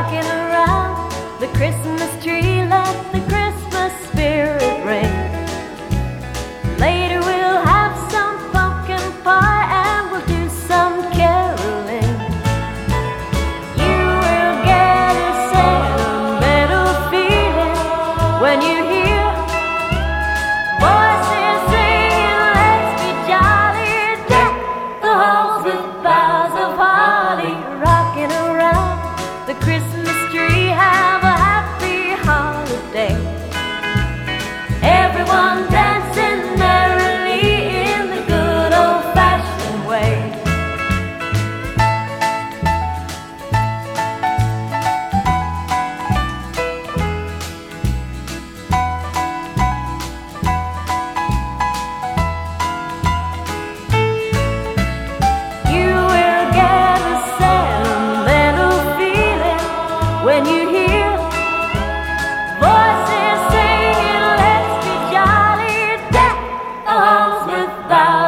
rocking around the Christmas tree. Let the Christmas spirit ring. Later we'll have some pumpkin pie and we'll do some caroling. You will get a sentimental feeling when you hear voices singing, let's be jolly. Deck the halls with boughs of holly, rocking around the Christmas tree. Have a happy holiday. Everyone dancing merrily in the good old-fashioned way. You will get a sentimental feeling when you hear voices singing, let's be jolly. Deck the halls with boughs